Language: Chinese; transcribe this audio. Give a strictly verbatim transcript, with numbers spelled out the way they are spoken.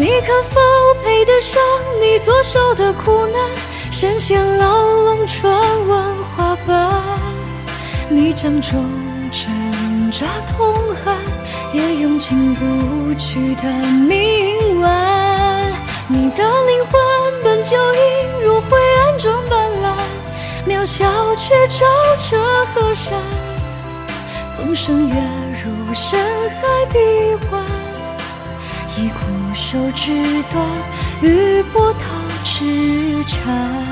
你可否配得上你所受的苦难？深陷牢笼，传闻花瓣，你掌中挣扎痛喊，也用尽不去的铭文。你的灵魂本就映入灰暗中斑斓，渺小却照彻河山，纵身跃入深海闭环，一枯手指断，与波涛痴缠。